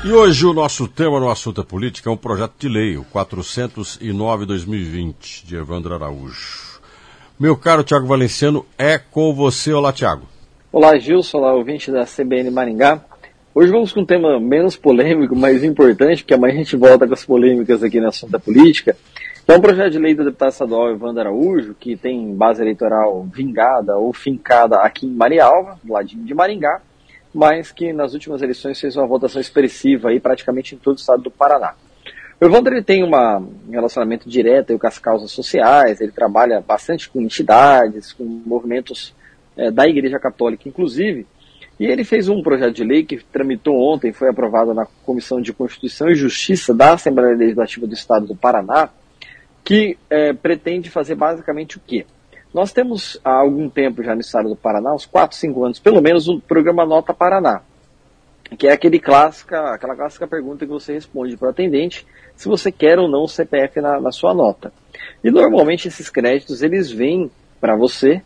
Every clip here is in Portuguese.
E hoje o nosso tema no Assunto é Política é um projeto de lei, o 409/2020, de Evandro Araújo. Meu caro Tiago Valenciano, é com você. Olá, Tiago. Olá, Gilson, olá, ouvinte da CBN Maringá. Hoje vamos com um tema menos polêmico, mas importante, porque amanhã a gente volta com as polêmicas aqui no Assunto é Política. É um projeto de lei do deputado estadual Evandro Araújo, que tem base eleitoral vingada ou fincada aqui em Marialva, do ladinho de Maringá, mas que nas últimas eleições fez uma votação expressiva aí praticamente em todo o estado do Paraná. O Evandro ele tem um relacionamento direto aí com as causas sociais, ele trabalha bastante com entidades, com movimentos da Igreja Católica, inclusive, e ele fez um projeto de lei que tramitou ontem, foi aprovado na Comissão de Constituição e Justiça da Assembleia Legislativa do Estado do Paraná, que pretende fazer basicamente o quê? Nós temos há algum tempo já no estado do Paraná, uns 4, 5 anos pelo menos, o programa Nota Paraná, que é aquela clássica pergunta que você responde para o atendente se você quer ou não o CPF na sua nota. E normalmente esses créditos eles vêm para você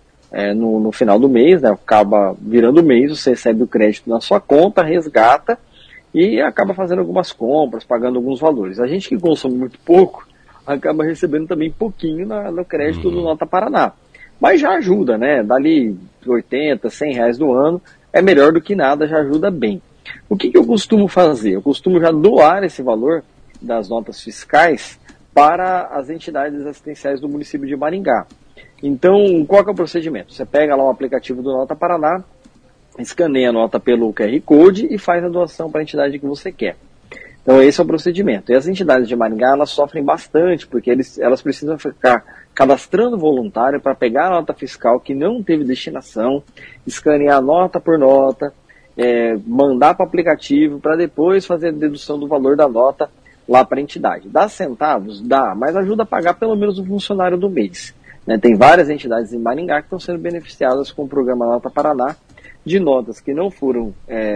no final do mês, né, acaba virando o mês, você recebe o crédito na sua conta, resgata e acaba fazendo algumas compras, pagando alguns valores. A gente que consome muito pouco acaba recebendo também pouquinho no crédito do Nota Paraná. Mas já ajuda, né? Dali 80, 100 reais do ano, é melhor do que nada, já ajuda bem. O que eu costumo fazer? Eu costumo já doar esse valor das notas fiscais para as entidades assistenciais do município de Maringá. Então, qual que é o procedimento? Você pega lá o aplicativo do Nota Paraná, escaneia a nota pelo QR Code e faz a doação para a entidade que você quer. Então esse é o procedimento. E as entidades de Maringá, elas sofrem bastante, porque elas precisam ficar cadastrando voluntário para pegar a nota fiscal que não teve destinação, escanear nota por nota, mandar para o aplicativo para depois fazer a dedução do valor da nota lá para a entidade. Dá centavos? Dá, mas ajuda a pagar pelo menos o funcionário do mês. Né? Tem várias entidades em Maringá que estão sendo beneficiadas com o programa Nota Paraná de notas que não foram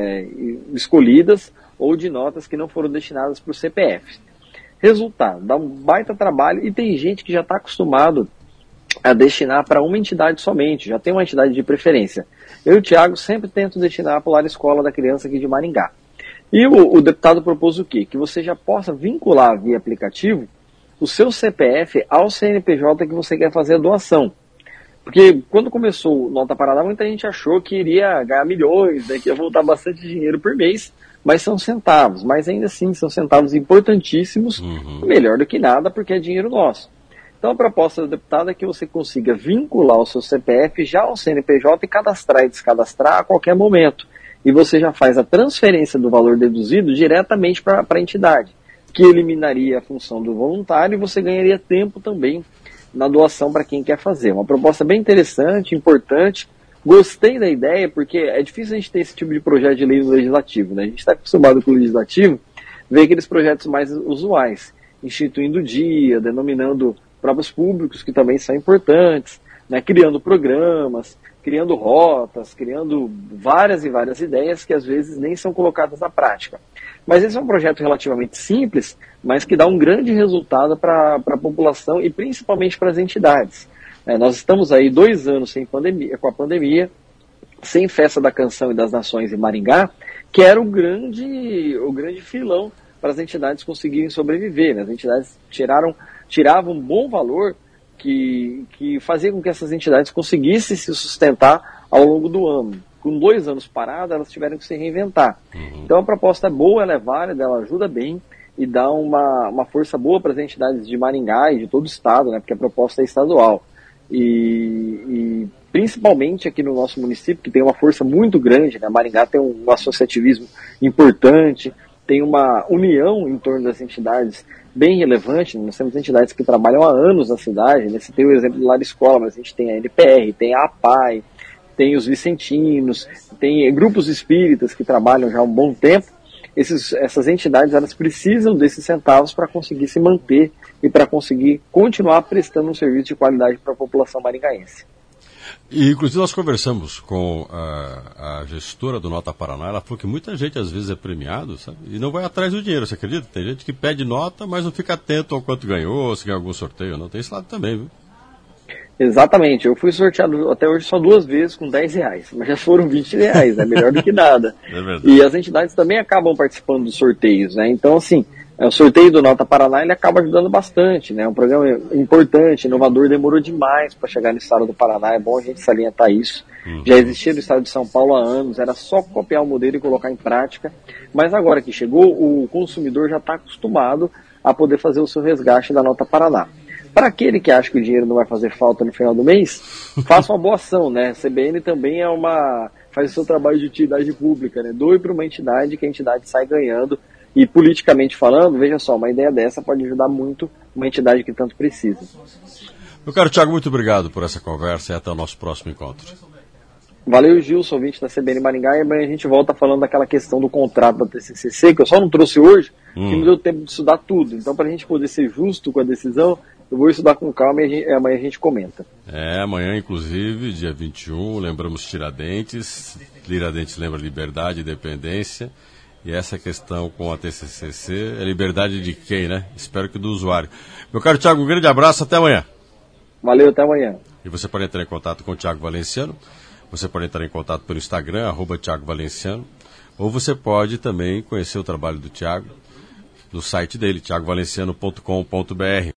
escolhidas ou de notas que não foram destinadas para o CPF. Resultado, dá um baita trabalho e tem gente que já está acostumado a destinar para uma entidade somente, já tem uma entidade de preferência. Eu e o Thiago sempre tento destinar para o Lar Escola da Criança aqui de Maringá. E o deputado propôs o quê? Que você já possa vincular via aplicativo o seu CPF ao CNPJ que você quer fazer a doação. Porque quando começou o Nota Paraná, muita gente achou que iria ganhar milhões, né, que ia voltar bastante dinheiro por mês, mas são centavos. Mas ainda assim, são centavos importantíssimos, melhor do que nada, porque é dinheiro nosso. Então a proposta do deputado é que você consiga vincular o seu CPF já ao CNPJ e cadastrar e descadastrar a qualquer momento. E você já faz a transferência do valor deduzido diretamente para a entidade, que eliminaria a função do voluntário e você ganharia tempo também na doação para quem quer fazer. Uma proposta bem interessante, importante. Gostei da ideia, porque é difícil a gente ter esse tipo de projeto de lei no legislativo, né? A gente está acostumado com o legislativo, ver aqueles projetos mais usuais, instituindo o dia, denominando provas públicos, que também são importantes, né? Criando programas, criando rotas, criando várias e várias ideias que às vezes nem são colocadas na prática. Mas esse é um projeto relativamente simples, mas que dá um grande resultado para a população e principalmente para as entidades. Nós estamos aí 2 anos com a pandemia, sem Festa da Canção e das Nações em Maringá, que era o grande filão para as entidades conseguirem sobreviver. Né? As entidades tiravam um bom valor que fazia com que essas entidades conseguissem se sustentar ao longo do ano. Com 2 anos paradas, elas tiveram que se reinventar. Então a proposta é boa, ela é válida, ela ajuda bem e dá uma força boa para as entidades de Maringá e de todo o estado, né, porque a proposta é estadual. E principalmente aqui no nosso município, que tem uma força muito grande, né? Maringá tem um associativismo importante, tem uma união em torno das entidades bem relevante. Nós temos entidades que trabalham há anos na cidade, né? Você tem o exemplo do Lar Escola, mas a gente tem a NPR, tem a APAI, tem os vicentinos, tem grupos espíritas que trabalham já há um bom tempo. Essas entidades, elas precisam desses centavos para conseguir se manter e para conseguir continuar prestando um serviço de qualidade para a população maringaense. E, inclusive, nós conversamos com a gestora do Nota Paraná. Ela falou que muita gente, às vezes, é premiado, sabe? E não vai atrás do dinheiro, você acredita? Tem gente que pede nota, mas não fica atento ao quanto ganhou, se ganhou algum sorteio. Não tem esse lado também, viu? Exatamente, eu fui sorteado até hoje só 2 vezes com R$10, mas já foram R$20, é melhor do que nada. E as entidades também acabam participando dos sorteios, né? Então, assim, o sorteio do Nota Paraná, ele acaba ajudando bastante, né? É um programa importante, inovador, demorou demais para chegar no estado do Paraná, é bom a gente salientar isso. Já existia no estado de São Paulo há anos, era só copiar o modelo e colocar em prática, mas agora que chegou, o consumidor já está acostumado a poder fazer o seu resgate da Nota Paraná. Para aquele que acha que o dinheiro não vai fazer falta no final do mês, faça uma boa ação, né? A CBN também faz o seu trabalho de utilidade pública, né? Doe para uma entidade que a entidade sai ganhando. E politicamente falando, veja só, uma ideia dessa pode ajudar muito uma entidade que tanto precisa. Meu caro Thiago, muito obrigado por essa conversa e até o nosso próximo encontro. Valeu, Gilson, ouvinte da CBN Maringá, e amanhã a gente volta falando daquela questão do contrato da TCCC, que eu só não trouxe hoje, que não deu tempo de estudar tudo. Então, para a gente poder ser justo com a decisão, eu vou estudar com calma e amanhã a gente comenta. Amanhã, inclusive, dia 21, lembramos Tiradentes lembra liberdade e independência, e essa questão com a TCCC é liberdade de quem, né? Espero que do usuário. Meu caro Thiago, um grande abraço, até amanhã. Valeu, até amanhã. E você pode entrar em contato com o Thiago Valenciano, você pode entrar em contato pelo Instagram, @Thiago Valenciano, ou você pode também conhecer o trabalho do Thiago no site dele, thiagovalenciano.com.br.